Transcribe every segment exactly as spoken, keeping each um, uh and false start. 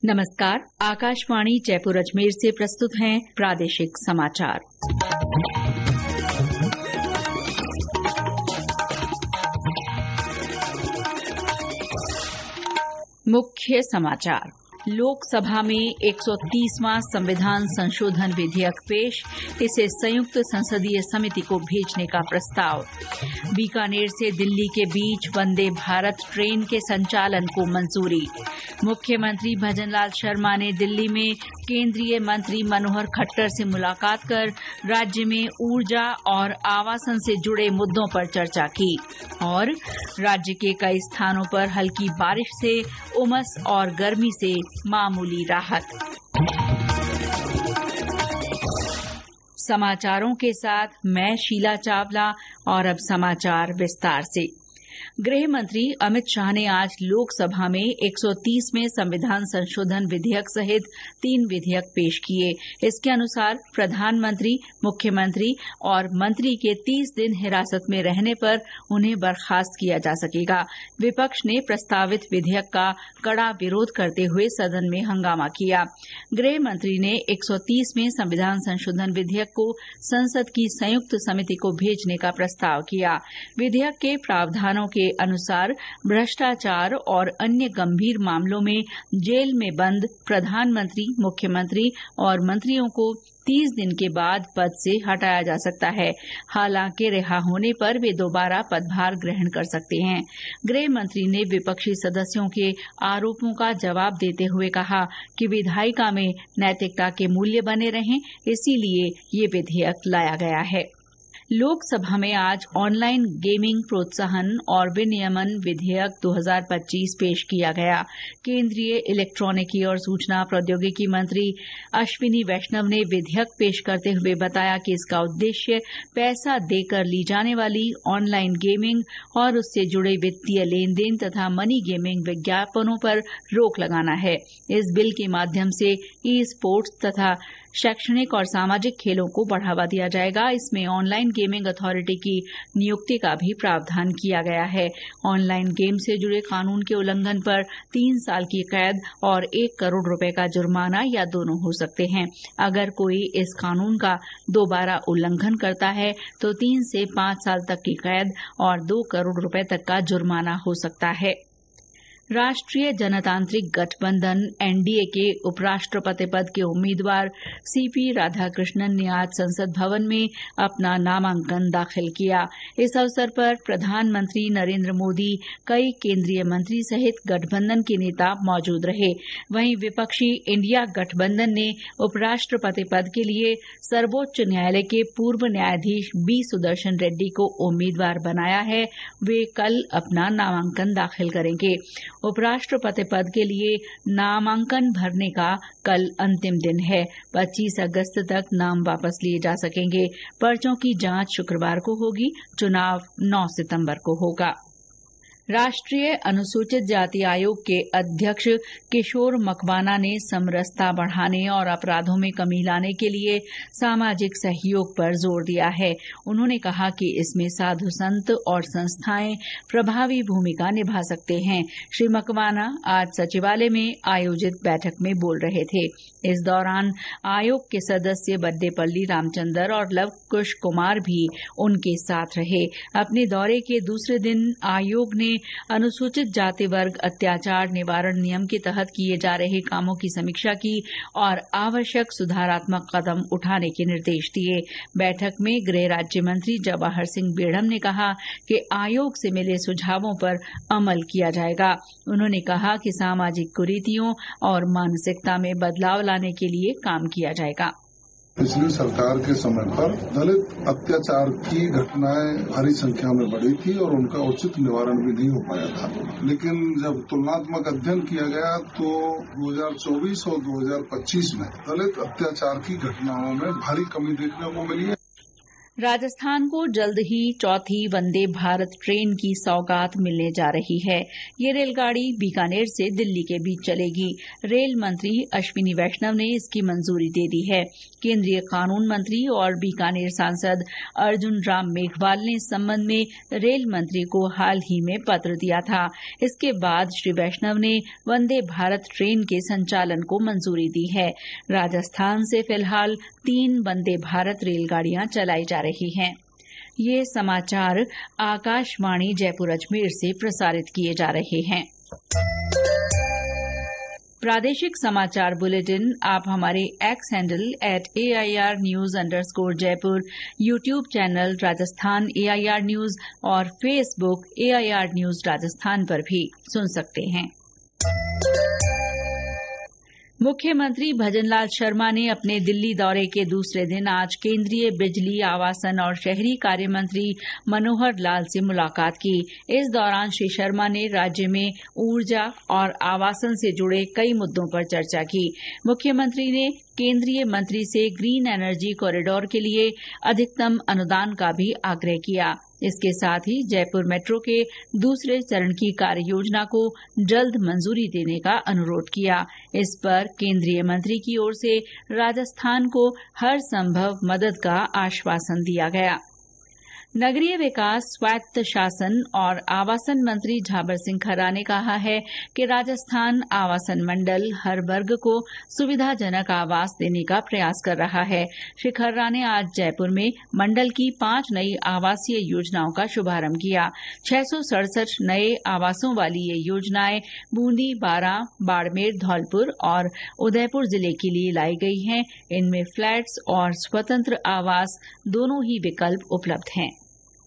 नमस्कार। आकाशवाणी जयपुर अजमेर से प्रस्तुत हैं प्रादेशिक समाचार। मुख्य समाचार। लोकसभा में एक सौ तीसवां संविधान संशोधन विधेयक पेश, इसे संयुक्त संसदीय समिति को भेजने का प्रस्ताव। बीकानेर से दिल्ली के बीच वंदे भारत ट्रेन के संचालन को मंजूरी। मुख्यमंत्री भजनलाल शर्मा ने दिल्ली में केंद्रीय मंत्री मनोहर खट्टर से मुलाकात कर राज्य में ऊर्जा और आवासन से जुड़े मुद्दों पर चर्चा की। और राज्य के कई स्थानों पर हल्की बारिश से उमस और गर्मी से मामूली राहत। समाचारों के साथ मैं शीला चावला और अब समाचार विस्तार से। गृह मंत्री अमित शाह ने आज लोकसभा में एक सौ तीसवें संविधान संशोधन विधेयक सहित तीन विधेयक पेश किए। इसके अनुसार प्रधानमंत्री, मुख्यमंत्री और मंत्री के तीस दिन हिरासत में रहने पर उन्हें बर्खास्त किया जा सकेगा। विपक्ष ने प्रस्तावित विधेयक का कड़ा विरोध करते हुए सदन में हंगामा किया। गृह मंत्री ने एक सौ तीसवें संविधान संशोधन विधेयक को संसद की संयुक्त समिति को भेजने का प्रस्ताव किया। विधेयक के प्रावधानों के अनुसार भ्रष्टाचार और अन्य गंभीर मामलों में जेल में बंद प्रधानमंत्री, मुख्यमंत्री और मंत्रियों को तीस दिन के बाद पद से हटाया जा सकता है। हालांकि रिहा होने पर वे दोबारा पदभार ग्रहण कर सकते हैं। गृह मंत्री ने विपक्षी सदस्यों के आरोपों का जवाब देते हुए कहा कि विधायिका में नैतिकता के मूल्य बने रहें, इसीलिए ये विधेयक लाया गया है। लोकसभा में आज ऑनलाइन गेमिंग प्रोत्साहन और विनियमन विधेयक दो हज़ार पच्चीस पेश किया गया। केंद्रीय इलेक्ट्रॉनिकी और सूचना प्रौद्योगिकी मंत्री अश्विनी वैष्णव ने विधेयक पेश करते हुए बताया कि इसका उद्देश्य पैसा देकर ली जाने वाली ऑनलाइन गेमिंग और उससे जुड़े वित्तीय लेन देन तथा मनी गेमिंग विज्ञापनों पर रोक लगाना है। इस बिल के माध्यम से ई स्पोर्ट्स तथा शैक्षणिक और सामाजिक खेलों को बढ़ावा दिया जाएगा। इसमें ऑनलाइन गेमिंग अथॉरिटी की नियुक्ति का भी प्रावधान किया गया है। ऑनलाइन गेम से जुड़े कानून के उल्लंघन पर तीन साल की कैद और एक करोड़ रुपए का जुर्माना या दोनों हो सकते हैं। अगर कोई इस कानून का दोबारा उल्लंघन करता है तो तीन से पांच साल तक की कैद और दो करोड़ रुपए तक का जुर्माना हो सकता है। राष्ट्रीय जनतांत्रिक गठबंधन एनडीए के उपराष्ट्रपति पद के उम्मीदवार सीपी राधाकृष्णन ने आज संसद भवन में अपना नामांकन दाखिल किया। इस अवसर पर प्रधानमंत्री नरेंद्र मोदी, कई केंद्रीय मंत्री सहित गठबंधन के नेता मौजूद रहे। वहीं विपक्षी इंडिया गठबंधन ने उपराष्ट्रपति पद के लिए सर्वोच्च न्यायालय के पूर्व न्यायाधीश बी सुदर्शन रेड्डी को उम्मीदवार बनाया है। वे कल अपना नामांकन दाखिल करेंगे। उपराष्ट्रपति पद के लिए नामांकन भरने का कल अंतिम दिन है। पच्चीस अगस्त तक नाम वापस लिए जा सकेंगे। पर्चों की जांच शुक्रवार को होगी। चुनाव नौ सितंबर को होगा। राष्ट्रीय अनुसूचित जाति आयोग के अध्यक्ष किशोर मकवाना ने समरसता बढ़ाने और अपराधों में कमी लाने के लिए सामाजिक सहयोग पर जोर दिया है। उन्होंने कहा कि इसमें साधु संत और संस्थाएं प्रभावी भूमिका निभा सकते हैं। श्री मकवाना आज सचिवालय में आयोजित बैठक में बोल रहे थे। इस दौरान आयोग के सदस्य बड्डेपल्ली रामचंदर और लव कुश कुमार भी उनके साथ रहे। अपने दौरे के दूसरे दिन आयोग ने अनुसूचित जाति वर्ग अत्याचार निवारण नियम के तहत किए जा रहे कामों की समीक्षा की और आवश्यक सुधारात्मक कदम उठाने के निर्देश दिए। बैठक में गृह राज्य मंत्री जवाहर सिंह बेढ़म ने कहा कि आयोग से मिले सुझावों पर अमल किया जाएगा। उन्होंने कहा कि सामाजिक कुरीतियों और मानसिकता में बदलाव लाने के लिए काम किया जाएगा। पिछली सरकार के समय पर दलित अत्याचार की घटनाएं भारी संख्या में बढ़ी थी और उनका उचित निवारण भी नहीं हो पाया था। लेकिन जब तुलनात्मक अध्ययन किया गया तो दो हज़ार चौबीस और दो हज़ार पच्चीस में दलित अत्याचार की घटनाओं में भारी कमी देखने को मिली है। राजस्थान को जल्द ही चौथी वंदे भारत ट्रेन की सौगात मिलने जा रही है। ये रेलगाड़ी बीकानेर से दिल्ली के बीच चलेगी। रेल मंत्री अश्विनी वैष्णव ने इसकी मंजूरी दे दी है। केंद्रीय कानून मंत्री और बीकानेर सांसद अर्जुन राम मेघवाल ने इस संबंध में रेल मंत्री को हाल ही में पत्र दिया था। इसके बाद श्री वैष्णव ने वंदे भारत ट्रेन के संचालन को मंजूरी दी है। राजस्थान से फिलहाल तीन वंदे भारत रेलगाड़ियां चलाई जा रही हैं। ये समाचार आकाशवाणी जयपुर अजमेर से प्रसारित किए जा रहे हैं। प्रादेशिक समाचार बुलेटिन आप हमारे X handle at A I R news underscore Jaipur, YouTube channel Rajasthan A I R news और Facebook A I R news Rajasthan पर भी सुन सकते हैं। मुख्यमंत्री भजनलाल शर्मा ने अपने दिल्ली दौरे के दूसरे दिन आज केंद्रीय बिजली, आवासन और शहरी कार्य मंत्री मनोहर लाल से मुलाकात की। इस दौरान श्री शर्मा ने राज्य में ऊर्जा और आवासन से जुड़े कई मुद्दों पर चर्चा की। मुख्यमंत्री ने केंद्रीय मंत्री से ग्रीन एनर्जी कॉरिडोर के लिए अधिकतम अनुदान का भी आग्रह किया। इसके साथ ही जयपुर मेट्रो के दूसरे चरण की कार्य योजना को जल्द मंजूरी देने का अनुरोध किया। इस पर केंद्रीय मंत्री की ओर से राजस्थान को हर संभव मदद का आश्वासन दिया गया। नगरीय विकास, स्वायत्त शासन और आवासन मंत्री झाबर सिंह खर्रा ने कहा है कि राजस्थान आवासन मंडल हर वर्ग को सुविधाजनक आवास देने का प्रयास कर रहा है। श्री खर्रा ने आज जयपुर में मंडल की पांच नई आवासीय योजनाओं का शुभारंभ किया। छह सौ सड़सठ नए आवासों वाली ये योजनाएं बूंदी, बारां, बाड़मेर, धौलपुर और उदयपुर जिले के लिए लाई गई हैं। इनमें फ्लैट्स और स्वतंत्र आवास दोनों ही विकल्प उपलब्ध हैं।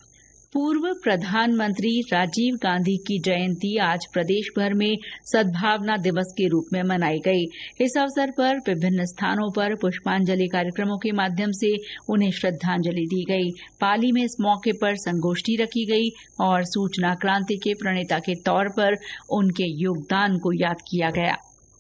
पूर्व प्रधानमंत्री राजीव गांधी की जयंती आज प्रदेश भर में सद्भावना दिवस के रूप में मनाई गई। इस अवसर पर विभिन्न स्थानों पर पुष्पांजलि कार्यक्रमों के माध्यम से उन्हें श्रद्धांजलि दी गई। पाली में इस मौके पर संगोष्ठी रखी गई और सूचना क्रांति के प्रणेता के तौर पर उनके योगदान को याद किया गया।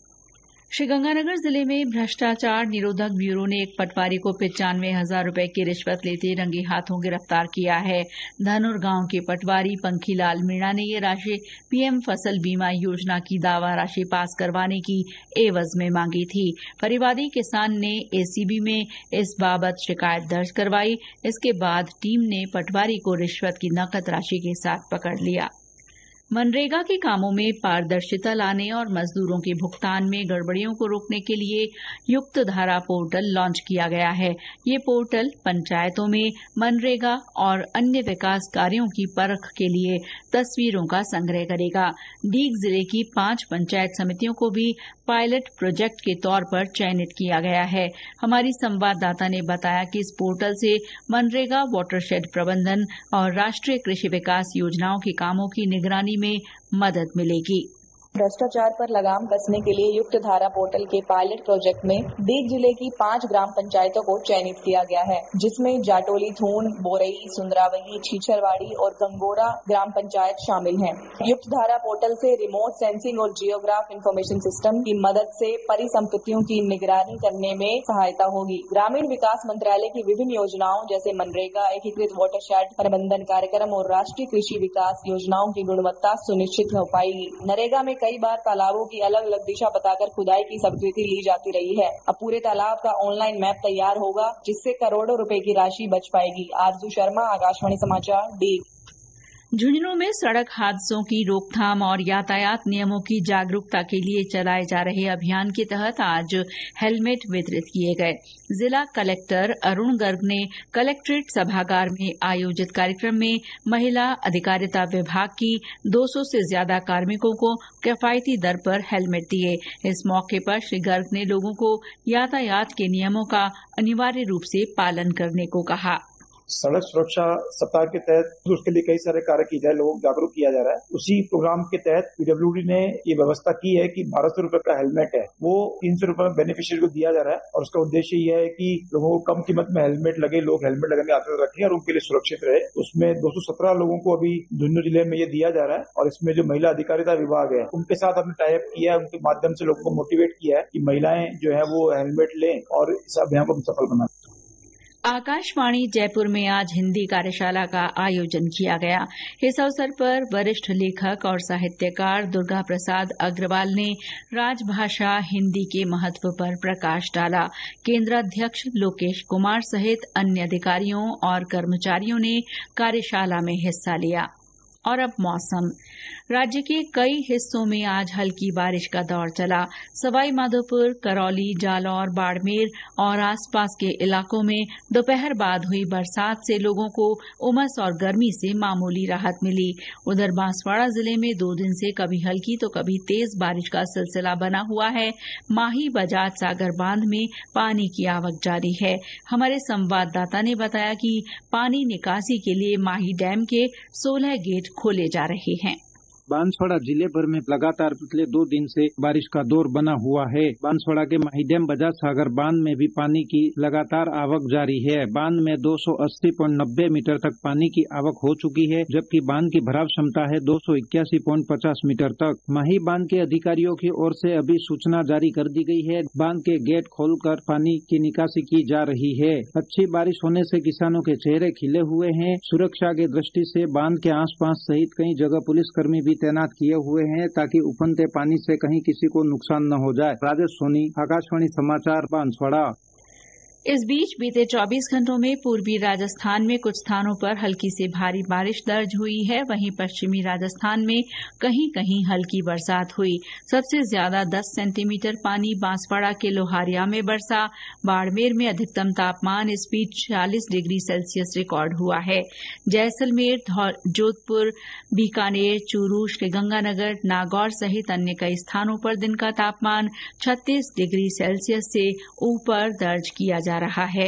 श्रीगंगानगर जिले में भ्रष्टाचार निरोधक ब्यूरो ने एक पटवारी को पिचानवे हजार रूपये की रिश्वत लेते रंगे हाथों गिरफ्तार किया है। धनुर गांव के पटवारी पंखीलाल मीणा ने ये राशि पीएम फसल बीमा योजना की दावा राशि पास करवाने की एवज में मांगी थी। परिवादी किसान ने एसीबी में इस बाबत शिकायत दर्ज करवाई। इसके बाद टीम ने पटवारी को रिश्वत की नकद राशि के साथ पकड़ लिया। मनरेगा के कामों में पारदर्शिता लाने और मजदूरों के भुगतान में गड़बड़ियों को रोकने के लिए युक्त धारा पोर्टल लॉन्च किया गया है। ये पोर्टल पंचायतों में मनरेगा और अन्य विकास कार्यों की परख के लिए तस्वीरों का संग्रह करेगा। डीग जिले की पांच पंचायत समितियों को भी पायलट प्रोजेक्ट के तौर पर चयनित किया गया है। हमारी संवाददाता ने बताया कि इस पोर्टल से मनरेगा, वाटरशेड प्रबंधन और राष्ट्रीय कृषि विकास योजनाओं के कामों की निगरानी में मदद मिलेगी। भ्रष्टाचार पर लगाम कसने के लिए युक्त धारा पोर्टल के पायलट प्रोजेक्ट में डीग जिले की पांच ग्राम पंचायतों को चयनित किया गया है, जिसमें जाटोली, थून, बोरई, सुंदरावली, छीछरवाड़ी और गंगोरा ग्राम पंचायत शामिल हैं। युक्त धारा पोर्टल से रिमोट सेंसिंग और जियोग्राफ इंफॉर्मेशन सिस्टम की मदद से परिसंपत्तियों की निगरानी करने में सहायता होगी। ग्रामीण विकास मंत्रालय की विभिन्न योजनाओं जैसे मनरेगा, एकीकृत वाटरशेड प्रबंधन कार्यक्रम और राष्ट्रीय कृषि विकास योजनाओं की गुणवत्ता सुनिश्चित हो पाएगी। नरेगा में कई बार तालाबों की अलग अलग दिशा बताकर खुदाई की स्वीकृति ली जाती रही है। अब पूरे तालाब का ऑनलाइन मैप तैयार होगा, जिससे करोड़ों रुपए की राशि बच पाएगी। आरजू शर्मा, आकाशवाणी समाचार, डीग। झुंझुनू में सड़क हादसों की रोकथाम और यातायात नियमों की जागरूकता के लिए चलाए जा रहे अभियान के तहत आज हेलमेट वितरित किए गए। जिला कलेक्टर अरुण गर्ग ने कलेक्ट्रेट सभागार में आयोजित कार्यक्रम में महिला अधिकारिता विभाग की दो सौ से ज्यादा कार्मिकों को किफायती दर पर हेलमेट दिए। इस मौके पर श्री गर्ग ने लोगों को यातायात के नियमों का अनिवार्य रूप से पालन करने को कहा। सड़क सुरक्षा सप्ताह के तहत उसके लिए कई सारे कार्य किए जा रहे, लोगों को जागरूक किया जा रहा है। उसी प्रोग्राम के तहत पीडब्ल्यूडी ने ये व्यवस्था की है कि बारह सौ रूपये का हेलमेट है वो तीन सौ रूपये में बेनिफिशियरी को दिया जा रहा है और उसका उद्देश्य यह है कि लोगों को कम कीमत में हेलमेट लगे, लोग हेलमेट लगाने आदत रखें और उनके लिए सुरक्षित रहे। उसमें दो सौ सत्रह लोगों को अभी झुंझुनू जिले में ये दिया जा रहा है और इसमें जो महिला अधिकारिता विभाग है उनके साथ हमने टाइप किया है, उनके माध्यम से लोगों को मोटिवेट किया है कि महिलाएं जो है वो हेलमेट लें और इस अभियान को सफल बनाएं। आकाशवाणी जयपुर में आज हिन्दी कार्यशाला का आयोजन किया गया। इस अवसर पर वरिष्ठ लेखक और साहित्यकार दुर्गा प्रसाद अग्रवाल ने राजभाषा हिन्दी के महत्व पर प्रकाश डाला। केन्द्राध्यक्ष लोकेश कुमार सहित अन्य अधिकारियों और कर्मचारियों ने कार्यशाला में हिस्सा लिया। और अब मौसम। राज्य के कई हिस्सों में आज हल्की बारिश का दौर चला। सवाई माधोपुर, करौली, जालौर, बाड़मेर और आसपास के इलाकों में दोपहर बाद हुई बरसात से लोगों को उमस और गर्मी से मामूली राहत मिली। उधर बांसवाड़ा जिले में दो दिन से कभी हल्की तो कभी तेज बारिश का सिलसिला बना हुआ है। माही बजाज सागर बांध में पानी की आवक जारी है। हमारे संवाददाता ने बताया कि पानी निकासी के लिए माही डैम के सोलह गेट खोले जा रहे हैं। बांसवाड़ा जिले भर में लगातार पिछले दो दिन से बारिश का दौर बना हुआ है। बांसवाड़ा के माही डैम बजाज सागर बांध में भी पानी की लगातार आवक जारी है। बांध में दो सौ अस्सी पॉइंट नब्बे मीटर तक पानी की आवक हो चुकी है, जबकि बांध की भराव क्षमता है दो सौ इक्यासी पॉइंट पचास मीटर तक। माही बांध के अधिकारियों की ओर से अभी सूचना जारी कर दी गई है। बांध के गेट खोलकर पानी की निकासी की जा रही है। अच्छी बारिश होने से किसानों के चेहरे खिले हुए हैं। सुरक्षा की दृष्टि से बांध के आसपास सहित कई जगह पुलिसकर्मी भी तैनात किए हुए हैं ताकि उफनते पानी से कहीं किसी को नुकसान न हो जाए। राजेश सोनी, आकाशवाणी समाचार, बांसवाड़ा। इस बीच बीते चौबीस घंटों में पूर्वी राजस्थान में कुछ स्थानों पर हल्की से भारी बारिश दर्ज हुई है। वहीं पश्चिमी राजस्थान में कहीं कहीं हल्की बरसात हुई। सबसे ज्यादा दस सेंटीमीटर पानी बांसवाड़ा के लोहारिया में बरसा। बाड़मेर में अधिकतम तापमान इस बीच छियालीस डिग्री सेल्सियस रिकॉर्ड हुआ है। जैसलमेर, जोधपुर, बीकानेर, चूरू, श्रीगंगानगर, नागौर सहित अन्य कई स्थानों पर दिन का तापमान छत्तीस डिग्री सेल्सियस से ऊपर दर्ज किया जा रहा है।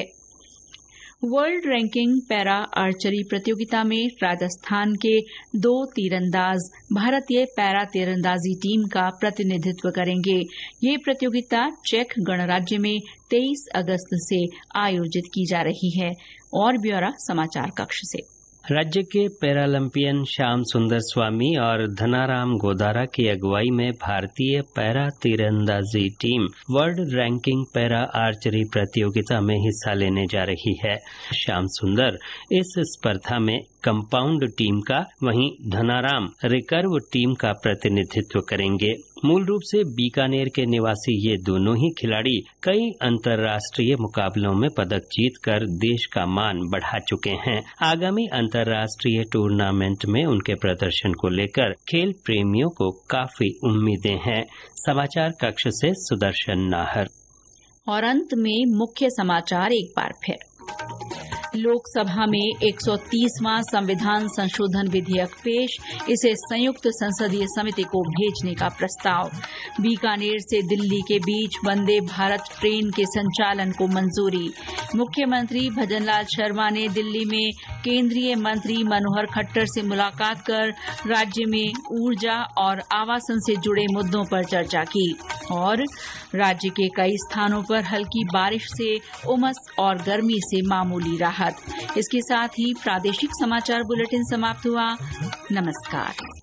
वर्ल्ड रैंकिंग पैरा आर्चरी प्रतियोगिता में राजस्थान के दो तीरंदाज भारतीय पैरा तीरंदाजी टीम का प्रतिनिधित्व करेंगे। ये प्रतियोगिता चेक गणराज्य में तेईस अगस्त से आयोजित की जा रही है। और ब्यौरा समाचार कक्ष से। राज्य के पैरालंपियन श्याम सुंदर स्वामी और धनाराम गोदारा की अगुवाई में भारतीय पैरा तीरंदाजी team world ranking para archery प्रतियोगिता में हिस्सा लेने जा रही है। श्याम सुंदर इस स्पर्धा में कंपाउंड टीम का, वहीं धनाराम रिकर्व टीम का प्रतिनिधित्व करेंगे। मूल रूप से बीकानेर के निवासी ये दोनों ही खिलाड़ी कई अंतर्राष्ट्रीय मुकाबलों में पदक जीतकर देश का मान बढ़ा चुके हैं। आगामी अंतर्राष्ट्रीय टूर्नामेंट में उनके प्रदर्शन को लेकर खेल प्रेमियों को काफी उम्मीदें हैं। समाचार कक्ष से सुदर्शन नाहर। और अंत में मुख्य समाचार एक बार फिर। लोकसभा में एक सौ तीसवां संविधान संशोधन विधेयक पेश, इसे संयुक्त संसदीय समिति को भेजने का प्रस्ताव। बीकानेर से दिल्ली के बीच वंदे भारत ट्रेन के संचालन को मंजूरी। मुख्यमंत्री भजनलाल शर्मा ने दिल्ली में केंद्रीय मंत्री मनोहर खट्टर से मुलाकात कर राज्य में ऊर्जा और आवासन से जुड़े मुद्दों पर चर्चा की। और राज्य के कई स्थानों पर हल्की बारिश से उमस और गर्मी से मामूली राहत। इसके साथ ही प्रादेशिक समाचार बुलेटिन समाप्त हुआ। नमस्कार।